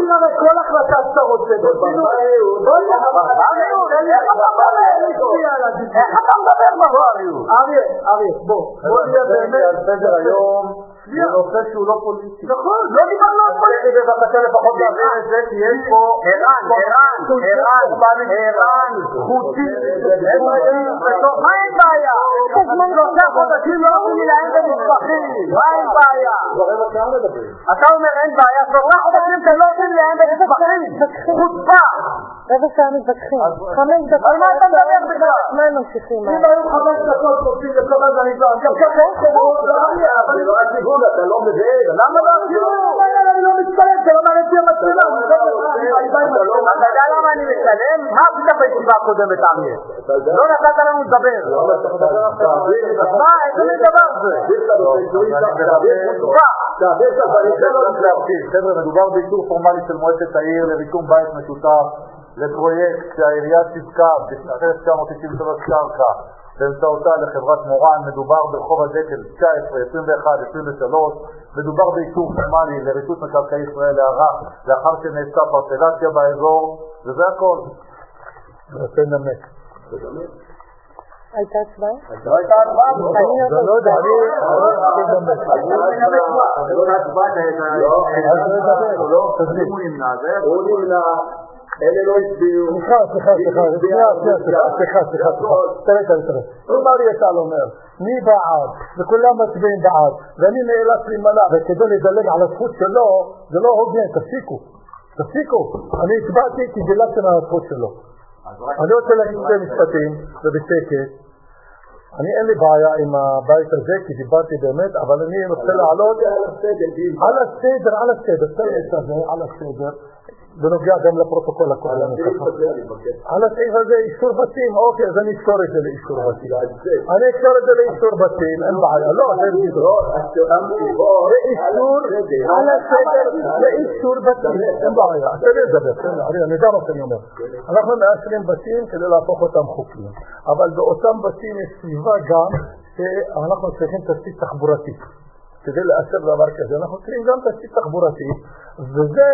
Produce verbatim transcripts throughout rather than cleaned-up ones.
תסביר הרי כל החלטה שאתה רוצה. איך אתה מדבר בבריאות? אריה, אריה, בוא. בוא נהיה באמת. על סדר היום, זה נושא שהוא לא פוליטי. נכון, לא דיברנו על פוליטי. בבקשה לפחות להבין את זה, כי יש פה... ערן, ערן, ערן, ערן, חוטי, מה אין בעיה? שלושה חודשים לא עושים מלהם במספחים. מה אין בעיה? אתה אומר אין בעיה, שלושה חודשים אתם לא עושים מלהם במספחים. חוצפה. רבע שעה מתווכחים. חמש דקות. על מה אתה מדבר בכלל? מה הם ממשיכים? אם היו חמש דקות חוצים לכל הזמן איתו, גם ככה אין חברות, אבל זה לא הסיבוב, אתה לא מבין. למה לא הסיבוב? אני לא מצטלם, זה לא מעניין אותי המצלמה. אתה יודע למה אני מצלם? מה עשית בישיבה הקודמת, אריה? לא נתת לנו לדבר. מה, איזה מין דבר זה? חבר'ה, מדובר באישור פורמלי של מועצת העיר לריקום בית משותף לפרויקט שהעירייה שיווקה בשנת אלף תשע מאות תשעים ושלוש קרקע באמצעותה לחברת מורן. מדובר ברחוב הדקל תשע עשרה, עשרים ואחת, עשרים ושלוש. מדובר באישור פורמלי לרשות מקרקעי ישראל להערה לאחר שנעשתה פרצלציה באזור, וזה הכל. נותן נמק. הייתה הצבעה? לא הייתה הצבעה? אני לא יודע, אני נותן נמק. אני לא הצבעה, לא, תזמין. הוא נמנע, הוא נמנע. אלה לא הסבירו. סליחה, סליחה, סליחה, סליחה, סליחה, תראה, תראה, תראה. אם אריה טל אומר, מי בעד, וכולם מצביעים בעד, ואני נאלץ להימנע, וכדי לדלג על הזכות שלו, זה לא הוגן, תפסיקו, תפסיקו. אני הצבעתי כי דילגתם על הזכות שלו. אני רוצה להגיד שתי משפטים, ובשקט. אני אין לי בעיה עם הבית הזה, כי דיברתי באמת, אבל אני רוצה לעלות על הסדר, על הסדר, על הסדר. בנוגע גם לפרוטוקול הקודם. על הסעיף הזה אישור בתים, אוקיי, אז אני אקשור את זה לאישור בתים. אני אקשור את זה לאישור בתים, אין בעיה, לא, זה לא. לאישור, על הסדר, לאישור בתים, אין בעיה. אתה לא ידבר, אני יודע מה שאני אומר. אנחנו מאשרים בתים כדי להפוך אותם חוקיים, אבל באותם בתים יש סביבה גם שאנחנו צריכים תשתית תחבורתית. כדי לאשר דבר כזה, אנחנו צריכים גם תשתית תחבורתית, וזה...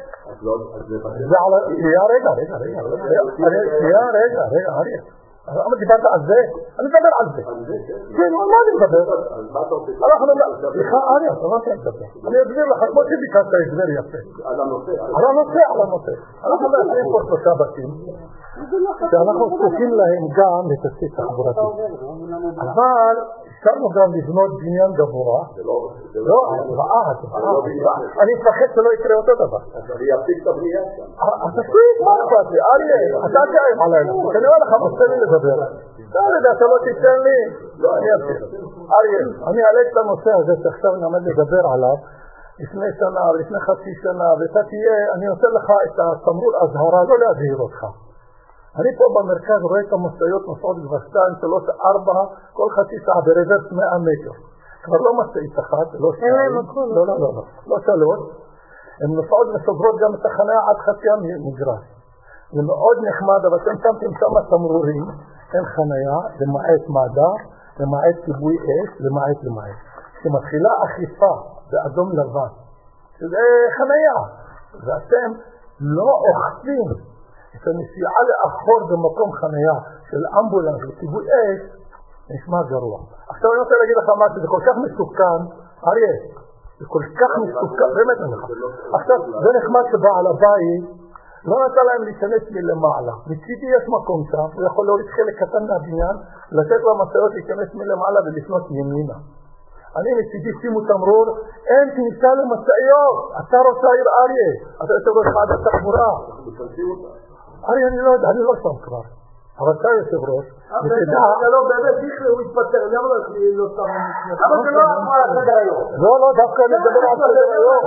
זה על... שנייה, רגע, רגע, רגע, שנייה, רגע, רגע, אריה. למה דיברת על זה? אני מדבר על זה. כן, על מה אני מדבר? אנחנו מדבר... סליחה, אריה, אתה לא תהיה מדבר. אני אסביר לך, כמו שביקשת הסבר יפה. על הנושא. על הנושא, על הנושא. אנחנו מאשרים פה שלושה בתים, שאנחנו זקוקים להם גם לתשתית תחבורתית. אבל אפשרנו גם לבנות בניין גבוה. לא, רעה, אני מפחד שלא יקרה אותו דבר. אז אני אפסיק את הבנייה שם. אז תפסיק, מה אכפת לי? אריה, אתה תאיים עלינו. אני אומר לך, מוצא לי לדבר. אתה יודע, אתה לא תיתן לי. לא, אני אפסיק. אריה, אני אעלה את הנושא הזה שעכשיו אני עומד לדבר עליו. לפני שנה, לפני חצי שנה, ואתה תהיה, אני עושה לך את התמרור הזהרה, לא להזהיר אותך. אני פה במרכז רואה את המשאיות נוסעות כבר שתיים, שלוש, ארבע, כל חצי שעה ברוורס מאה מטר. כבר לא משאית אחת, לא שתיים, לא, לא, לא, לא, לא שלוש. הן נוסעות וסוגרות גם את החניה עד חצי המגרש. זה מאוד נחמד, אבל אתם שמתם שם תמרורים, אין חניה, למעט מד"א, למעט כיבוי אש, למעט למעט. כשמתחילה אכיפה באדום לבן, שזה חניה, ואתם לא אוכפים את הנסיעה לאחור במקום חניה של אמבולנס וכיבוי אש, נשמע גרוע. עכשיו אני רוצה להגיד לך משהו, זה כל כך מסוכן, אריה, זה כל כך מסוכן, באמת אני לך. עכשיו, זה נחמד שבעל הבית לא נתן להם להיכנס מלמעלה. מצידי יש מקום שם, הוא יכול להוריד חלק קטן מהבניין, לתת למשאיות להיכנס מלמעלה ולפנות ימינה. אני מצידי שימו תמרור, אין כניסה למשאיות. אתה רוצה עיר אריה, אתה יושב ראש ועדת התחבורה. אריה, אני לא יודע, אני לא שם כבר. אבל אתה יושב ראש, ותדע... לא, באמת, בכלל הוא התפטר, למה לא יכולים לא שם... אבל זה לא אמרה על סדר היום. לא, לא, דווקא אני מדבר על סדר היום.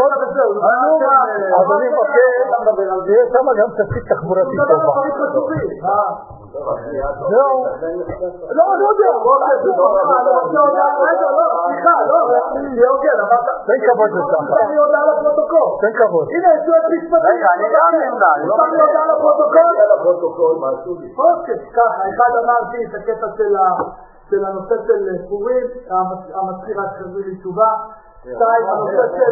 אז אני מבקש, תהיה שם גם תשתית תחבורתית טובה. זהו. לא, אני יודע. רגע, לא, סליחה, לא, יוגן, אבל... תן כבוד לשם. אני יודע על הפרוטוקול. תן כבוד. הנה, יש לו את משפטים. רגע, אני גם נמנע. אני יודע על הפרוטוקול. על הפרוטוקול, משהו לי. אוקיי, ככה, אחד אמרתי את הקטע של הנושא של פורים, המזכיר רק חזרו לי תשובה. שתיים, הנושא של...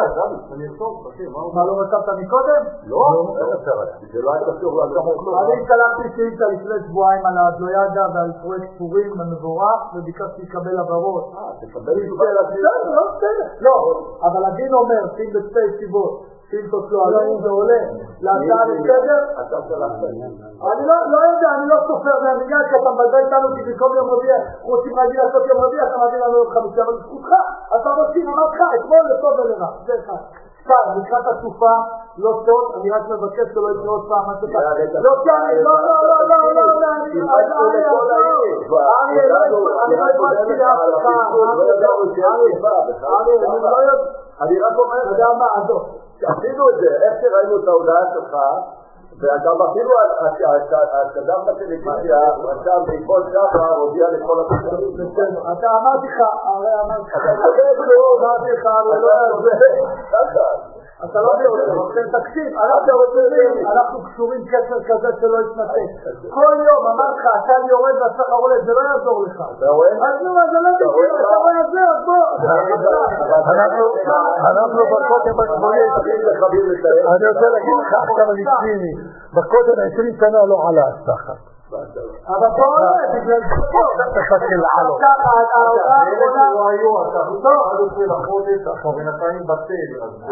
מה לא רצבת מקודם? לא, זה לא היה קשור לדמוקלום. אני שלחתי שאילתה לפני שבועיים על האדלוידה ועל פרויקט פורים המבורך, וביקשתי לקבל עברות. אה, תקבל לקבל עברות? לא, בסדר. לא, אבל הדין אומר, שים בשתי סיבות. שאילתות לא עלינו, זה עולה להצעה לסדר. אני לא יודע, אני לא סופר מהמדינה, כי אתה מבלבל אותנו, כי במקום יום רביעי, רוצים להגיד לעשות יום רביעי, אתה מביא לנו יום חמישי, אבל זכותך, אתה רוצים, אמרתך, אתמול לטוב ולרע, זה אחד. סתם, לקראת הסופה, לא טוב, אני רק מבקש שלא יקרה עוד פעם, מה שאתה... לא, לא, לא, לא, לא, לא, לא, לא, אני לא הבאתי לאף אחד, אני רק אומר, אתה יודע מה, עזוב. עשינו את זה, איך שראינו את ההודעה שלך, ואתה אפילו הקדם בטלוויזיה, עכשיו בעקבות ככה, הודיע לכל התושבים. אתה אמרתי לך, הרי אמרתי לך, אמרתי לך, אני לא יודע, אתה לא יודע, תקשיב, אנחנו קשורים קשר כזה שלא יתנתק. כל יום אמרתי לך, אתה לי יורד והשכר עולה, זה לא יעזור לך. אתה רואה? אז נו, אז אני לא יודע, אתה רואה את זה, אז בוא. אנחנו בקודם בגבולים, אני רוצה להגיד לך עכשיו אני ציני, בקודם עשרים שנה לא עלה השכר. אבל פה עולה, בגלל זה פה. תפתחי לחלום. ההודעה האחרונה... לא היו, אתה חושב לחודש, עכשיו בינתיים בטל.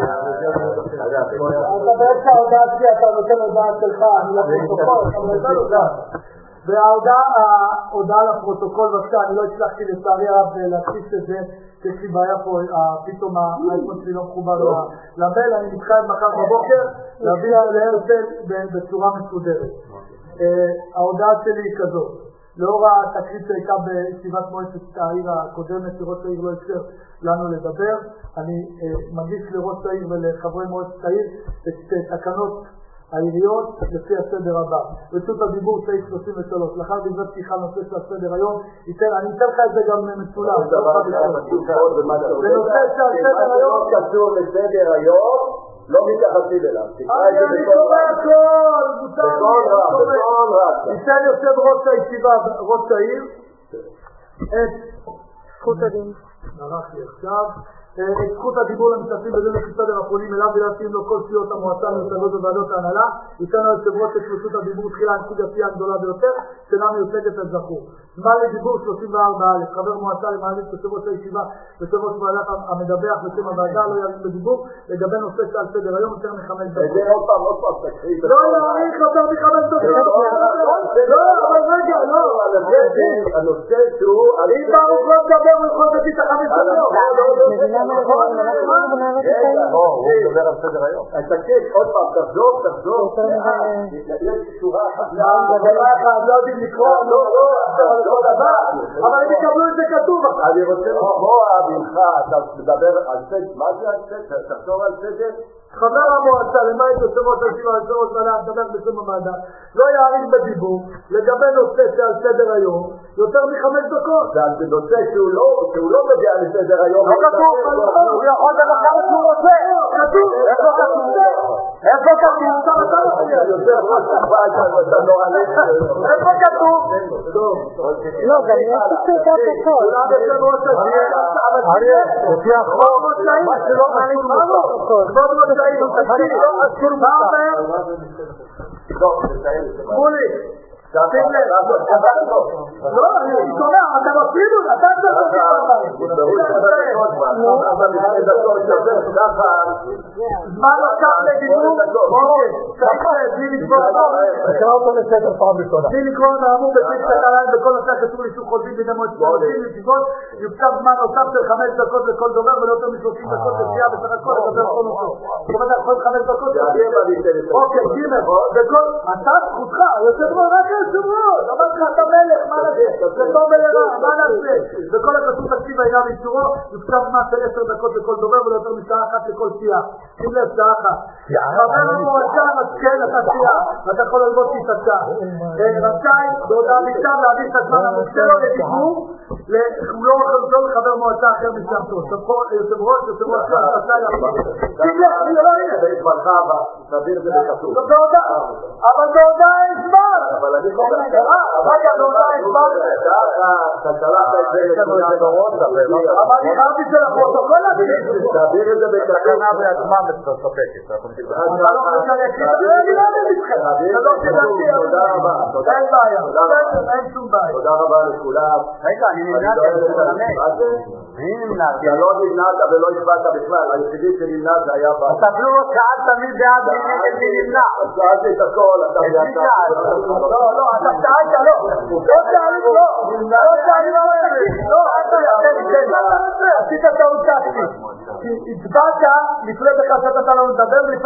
אתה בעצם ההודעה שלי, אתה נותן הודעה שלך, אני לא פרוטוקול, אתה נותן הודעה. וההודעה לפרוטוקול, בבקשה, אני לא הצלחתי לצערי הרב להכניס את זה, יש לי בעיה פה, פתאום האייפון שלי לא מחובר למייל, אני מתחייב מחר בבוקר להביא להרצל בצורה מסודרת. ההודעה שלי היא כזאת, לאור התקרית שהייתה בישיבת מועצת העיר הקודמת, שראש העיר לא אפשר לנו לדבר, אני מגיש לראש העיר ולחברי מועצת העיר את תקנות העיריות לפי הסדר הבא. רשות הדיבור סעיף שלושים ושלוש, לאחר דברי פתיחה נושא של הסדר היום, אני אתן לך את זה גם מצולם. זה נושא של הסדר היום קשור לסדר היום, לא מתייחסים אליו. אני קורא הכל, בכל רע, בכל רע. ניתן יושב ראש הישיבה, ראש העיר, את זכות הדין. נרח לי עכשיו. את זכות הדיבור למשתתפים בדיון הסדר הפונים אליו ולהתאים לו כל סיעות המועצה מיוצגות בוועדות ההנהלה. איתנו יושב ראש את רשות הדיבור תחילה נציג הסיעה הגדולה ביותר שאינה מיוצגת הזכור. זמן לדיבור שלושים וארבע א', חבר מועצה למעלית יושב ראש הישיבה יושב ראש ועדת המדווח בשם הוועדה לא יעלים בדיבור לגבי נושא שעל סדר היום יותר מחמש דקות. זה עוד פעם, עוד פעם תקריא. לא יעריך יותר מחמש דקות. לא, אבל רגע, לא. הנושא שהוא... אם ברוך לא תדבר ולכל תגיד את החמש דקות. הוא מדבר על סדר היום. תקשיב, עוד פעם, תחזור, תחזור. יש שורה אחת. לא יודעים לקרוא, לא, לא, אבל הם יקבלו את זה כתוב. אני רוצה לשמוע ממך, אתה מדבר על סדר, מה זה על סדר? תחזור על סדר? חבר המועצה, למה יש יושב ראש הישיבה, יושב ראש ועדה, מדבר בשם הוועדה, לא יעריך בדיבור לגבי נושא שעל סדר היום יותר מחמש דקות. זה נושא שהוא לא מגיע לסדר היום. לא כתוב, הוא יכול לדבר כמה שהוא רוצה. כתוב, איפה כתוב? איפה כתוב? איפה כתוב? לא, גם יש את הכל. אריה, לפי החוק, מה שלא אסור כבוד ראש העיר, לא אסור מה אומר? מולי, שים לב. לא, אני שומע, אתה מפרידו, אתה צריך זמן לקח לדיבור, אוקיי, צריך בלי לקרוא תקרא אותו לסדר פעם ראשונה. בלי לקרוא נאמור בסעיף תקליים בכל נושא הקשור לאישור חוזים בידי מועצת העיר לשיבות, יוקצב זמן נוסף של חמש דקות לכל דובר ולא יותר משלושים דקות לסיעה בסך הכל לדבר כל נושא. זאת אומרת, יכול חמש דקות. אוקיי, גימל, וכל, אתה זכותך, יושב ראש, רק יושב ראש, אמרת לך, אתה מלך, מה נעשה? זה טוב ולרע, מה נעשה? וכל הקשור תקציב העירה מאישורו, יוקצב זמן של עשר דקות לכל דובר ולא יותר משעה אחת לכל סיעה. שים לב, שעה אחת. חבר המועצה מסכן את הסיעה, ואתה יכול ללבוש תתעצה. רשאי, בהודעה מכתב להביא את הזמן המוקצה לו לדיבור, הוא לא יכול לחבר מועצה אחר משמתו, יושב ראש, יושב ראש, תגיד, אני לא הנה. זה התמלכה הבא, תעביר את זה בכתוב. אבל בהודעה אין זמן. אבל אני חושב, רגע, בהודעה אין זמן. אתה שלחת את זה לכולם. אבל אני חייב את זה לפרוטוקול להגיד. תעביר את זה בכתוב. התקנה בעצמה מספקת. אני לא מבין איתכם. תודה רבה. אין בעיה. אין שום בעיה. תודה רבה לכולם. רגע, אני נמנעתי, אני נמנעתי. אני נמנעתי. אתה לא נמנעת ולא הצבעת בכלל. היחידי שנמנע זה היה בה. אתה אפילו לא שאלת מי בעד מי נגד מי נמנע. אז שאלתי את הכל. לא, לא, אתה שאלת, לא. לא שאלת, לא. לא שאלת, לא. לא, אתה עשית טעות טקטית. הצבעת לפני דקה שאתה לא מדבר